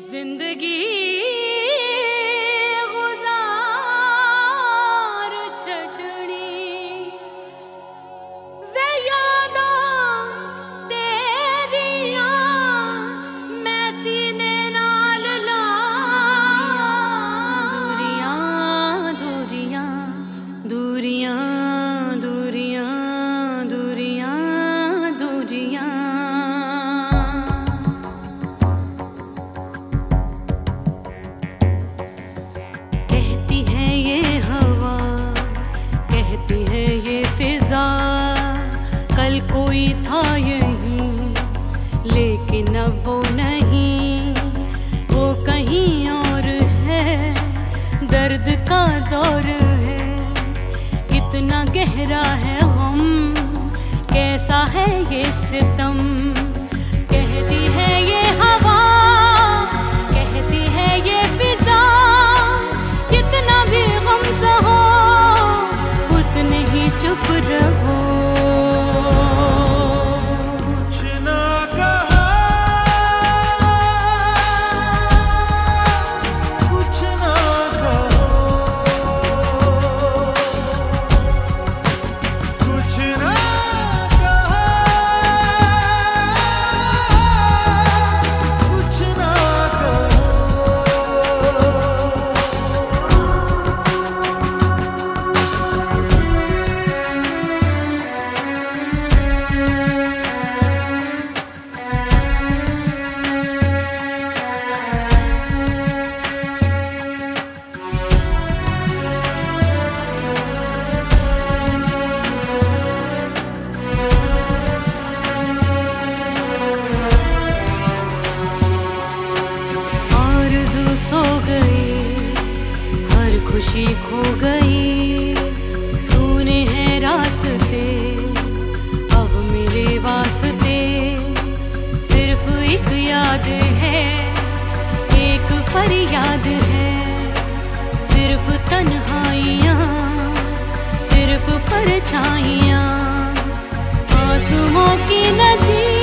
जिंदगी गुजार छड़नी वे यादां तेरियां मैं सीने नाल ला दूरियां दूरियां दूरियां दूरियां दूरियां दूरियां कल कोई था यहीं लेकिन अब वो नहीं, वो कहीं और है। दर्द का दौर है, कितना गहरा है गम, कैसा है ये सितम। कहती है ये हवा, कहती है ये फिजा, कितना भी गम सहो उतने ही चुप रहो। सो गई, हर खुशी खो गई, सुने हैं रास्ते अब मेरे वास्ते। सिर्फ एक याद है, एक फरियाद है, सिर्फ तन्हाइयाँ, सिर्फ परछाइयाँ, आंसुओं की नदी।